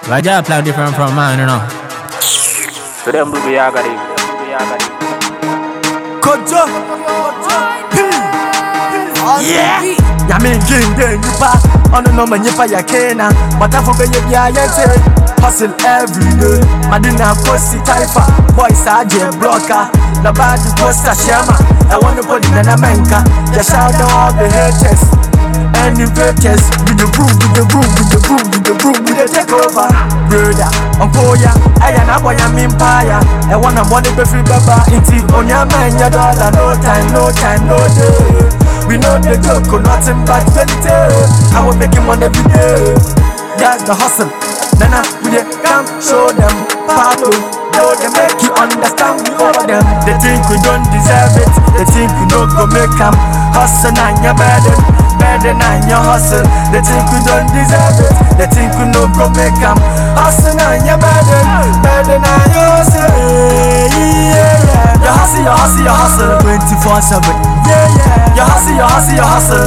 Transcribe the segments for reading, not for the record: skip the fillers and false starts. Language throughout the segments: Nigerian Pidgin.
Raja play different from mine, you know. So them do be agari. Kojo, yeah. Yamin King, you pa. On no man, you pa ya kena. But I forget you ya yete. Hustle every day. Madina posti taifa. Boys aje blocker. The bad poster shama. I wanna put in an America. Ya shout out all the haters. And inventors. With the broom, with the broom, with the broom, with the broom, with the takeover. Brother, Uncle ya. I am a boy, I'm empire. I wanna money be free baba. Inti on your man, your dollar. No time, no time, no day. We know the joke, nothing but vanity. I will make him on every day. That's the hustle. Nana, we come show them Pablo. No, they make you understand we over them. They think we don't deserve it. They think we don't go make them. Hustle and you're better than your hustle. They think we don't deserve it. They think we don't go make them. Hustle and you're better than your hustle. Yeah. You hustle, 24/7. Yeah. You hustle.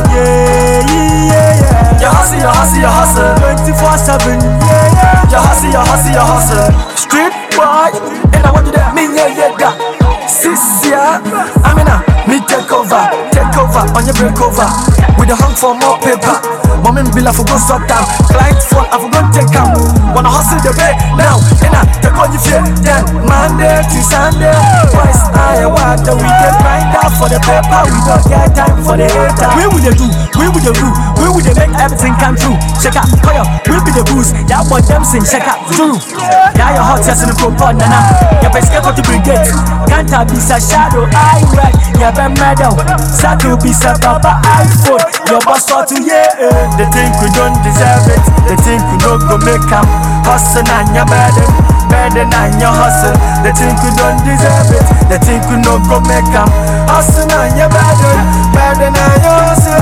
Yeah. You hustle, 24/7. Yeah. You hustle. Street boy, and I want you to me, yeah. Sisia, me take over on your breakover. With the hunt for more paper. Mommy bill I forgot stop down. Client phone I forgot take out. Wanna hustle the way now. And I take on your fear. Then Monday to Sunday. Boys I want the weekend grind out for the paper. We don't get time for the hater. We will do. We will make everything come true. Check out fire. We be the boost. Yeah, boy them sing. Check out true. Yeah, your heart just in the propon. Nana. Your best get to brigade. Can't I be a shadow? I right. Yeah, be medal. Sad to be a papa iPhone. Your boss for to yeah. They think we don't deserve it. They think we don't go make them. Hustle and you're better than your hustle. They think we don't deserve it. They think we don't go make them. Hustle and you're better than your hustle.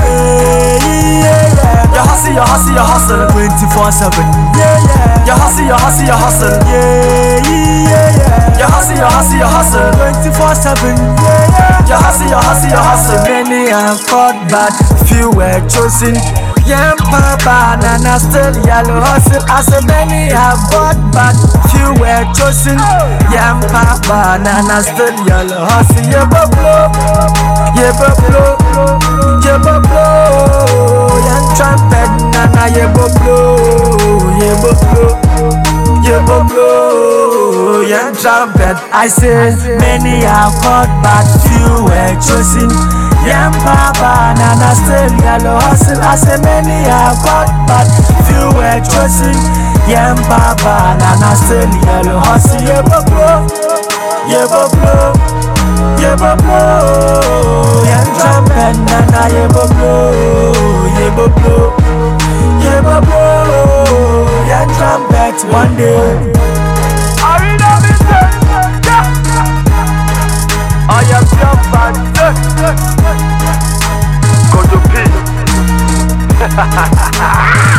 Yeah. You hustle, 24/7. Yeah. You hustle. Yeah. You hustle, 24/7. Yeah. You hustle. Many have fought, but few were chosen. Yam papa nana still yellow hustle. I said many have fought, but few were chosen. Yam papa nana still yellow hustle. Yeah, bublo. Young trumpet nana yeah, bublo. Young trumpet. I say many have fought, but few were chosen. Yam papa nana still yellow hustle. I say many have fought, but few were chosen. Yam papa nana still yellow hustle. Yeah, bublo. Young trumpet nana yeah, bublo. Young trumpet one day. I am jumping. Go to peace.